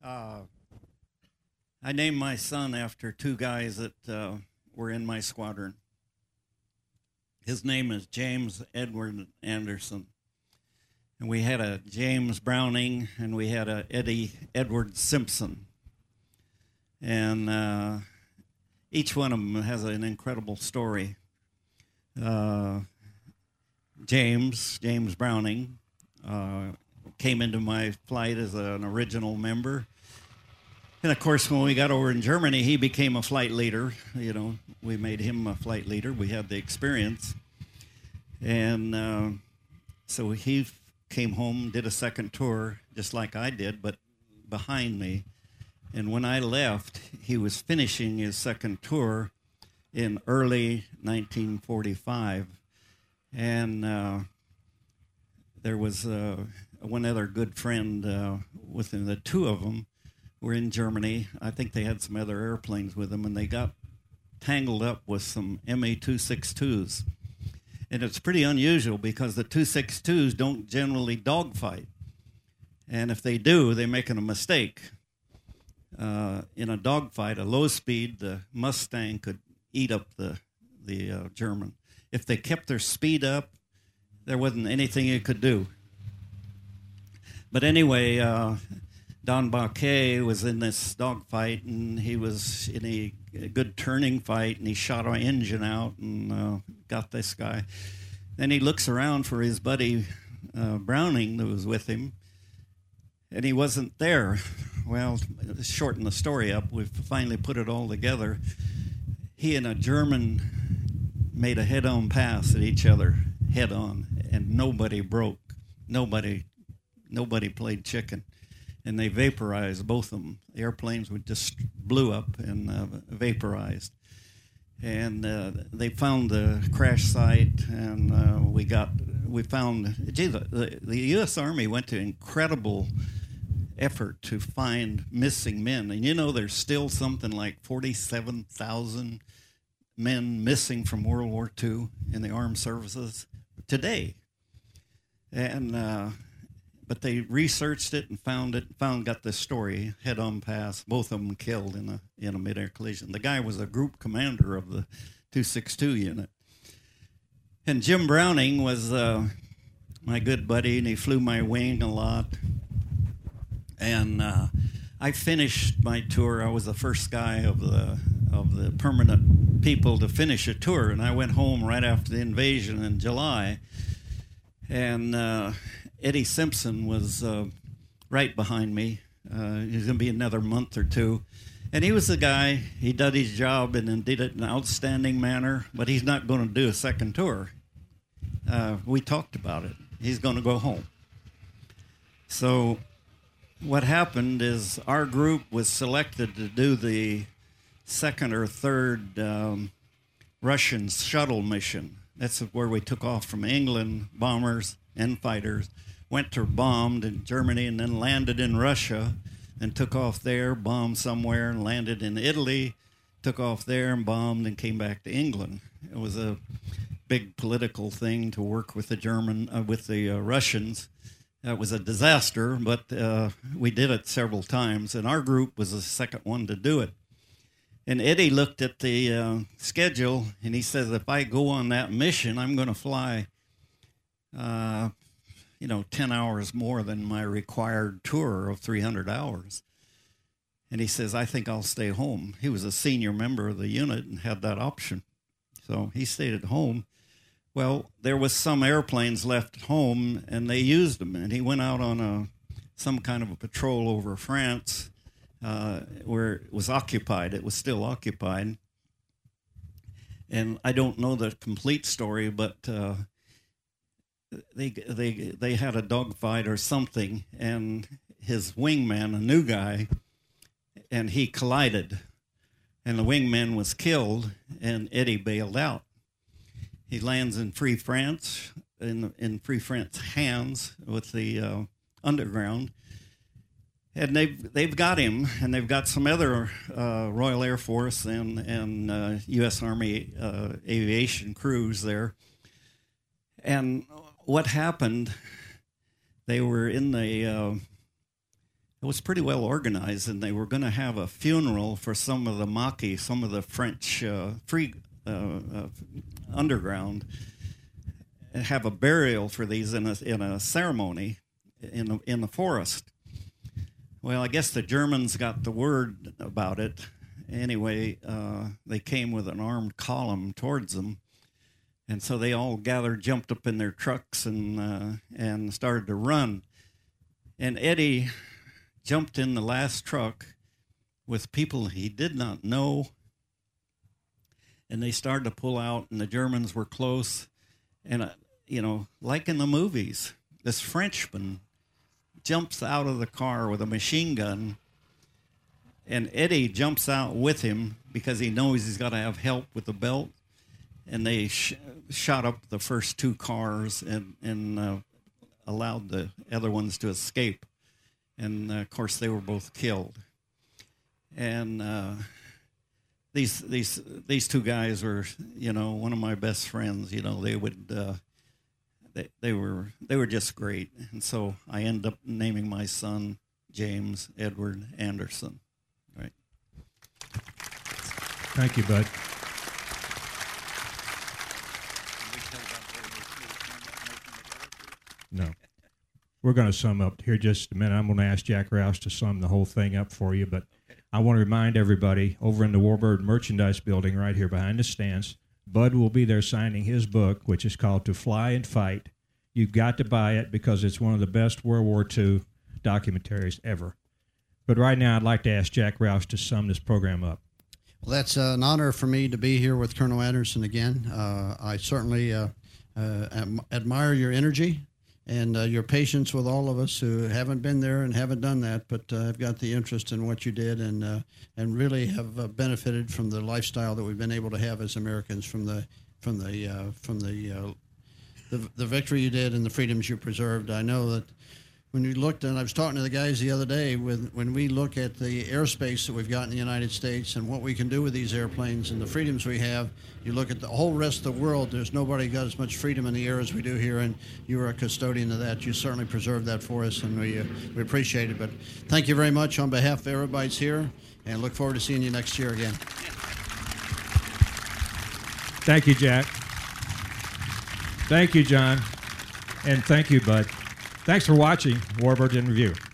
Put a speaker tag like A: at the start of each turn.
A: Uh, I named my son after two guys that were in my squadron. His name is James Edward Anderson. And we had a James Browning and we had a Eddie Edward Simpson. And each one of them has an incredible story. James Browning, came into my flight as an original member. And of course, when we got over in Germany, he became a flight leader. You know, we made him a flight leader. We had the experience. And so he came home, did a second tour, just like I did, but behind me. And when I left, he was finishing his second tour in early 1945. And there was one other good friend with him. The two of them were in Germany. I think they had some other airplanes with them, and they got tangled up with some MA-262s. And it's pretty unusual because the 262s don't generally dogfight. And if they do, they're making a mistake. In a dogfight, a low speed, the Mustang could eat up the German. If they kept their speed up, there wasn't anything it could do. But anyway, Don Baquet was in this dogfight, and he was in a good turning fight, and he shot our engine out and got this guy. Then he looks around for his buddy Browning that was with him, and he wasn't there. Well, to shorten the story up, we've finally put it all together. He and a German made a head-on pass at each other, head-on, and nobody broke. Nobody played chicken. And they vaporized both of them. The airplanes would just blew up and vaporized. And they found the crash site, and we found. Gee, the U.S. Army went to incredible effort to find missing men, and you know there's still something like 47,000 men missing from World War II in the armed services today. And but they researched it and got this story, head-on pass, both of them killed in a mid-air collision. The guy was a group commander of the 262 unit. And Jim Browning was my good buddy, and he flew my wing a lot. And I finished my tour. I was the first guy of the permanent people to finish a tour, and I went home right after the invasion in July. And Eddie Simpson was right behind me. He was going to be another month or two. And he was the guy, he did his job and did it in an outstanding manner, but he's not going to do a second tour. We talked about it. He's going to go home. So what happened is our group was selected to do the second or third Russian shuttle mission. That's where we took off from England, bombers and fighters, went to bombed in Germany and then landed in Russia and took off there, bombed somewhere and landed in Italy, took off there and bombed and came back to England. It was a big political thing to work with the Russians. That was a disaster, but we did it several times, and our group was the second one to do it. And Eddie looked at the schedule, and he says, if I go on that mission, I'm going to fly 10 hours more than my required tour of 300 hours. And he says, I think I'll stay home. He was a senior member of the unit and had that option. So he stayed at home. Well, there was some airplanes left at home, and they used them. And he went out on some kind of a patrol over France where it was occupied. It was still occupied. And I don't know the complete story, but they had a dogfight or something, and his wingman, a new guy, and he collided, and the wingman was killed, and Eddie bailed out. He lands in Free France, in Free France hands with the underground, and they've got him, and they've got some other Royal Air Force and U.S. Army aviation crews there. And what happened? They were in the it was pretty well organized, and they were going to have a funeral for some of the Maquis, some of the French underground, and have a burial for these in a ceremony in the forest. Well, I guess the Germans got the word about it. Anyway, they came with an armed column towards them, and so they all gathered, jumped up in their trucks, and started to run. And Eddie jumped in the last truck with people he did not know, and they started to pull out, and the Germans were close. And, like in the movies, this Frenchman jumps out of the car with a machine gun, and Eddie jumps out with him because he knows he's got to have help with the belt. And they shot up the first two cars and allowed the other ones to escape. And, of course, they were both killed. And these two guys were, one of my best friends. They would they were just great. And so I ended up naming my son James Edward Anderson. Right.
B: Thank you, Bud. No. We're going to sum up here just a minute. I'm going to ask Jack Rouse to sum the whole thing up for you, but I want to remind everybody over in the Warbird Merchandise Building right here behind the stands, Bud will be there signing his book, which is called To Fly and Fight. You've got to buy it because it's one of the best World War II documentaries ever. But right now, I'd like to ask Jack Rouse to sum this program up.
C: Well, that's an honor for me to be here with Colonel Anderson again. I certainly admire your energy and your patience with all of us who haven't been there and haven't done that, but have got the interest in what you did and really have benefited from the lifestyle that we've been able to have as Americans from the victory you did and the freedoms you preserved. I know that when you looked, and I was talking to the guys the other day, when we look at the airspace that we've got in the United States and what we can do with these airplanes and the freedoms we have, you look at the whole rest of the world, there's nobody got as much freedom in the air as we do here, and you are a custodian of that. You certainly preserved that for us, and we appreciate it. But thank you very much on behalf of everybody's here, and look forward to seeing you next year again.
B: Thank you, Jack. Thank you, John. And thank you, Bud. Thanks for watching Warbird in Review.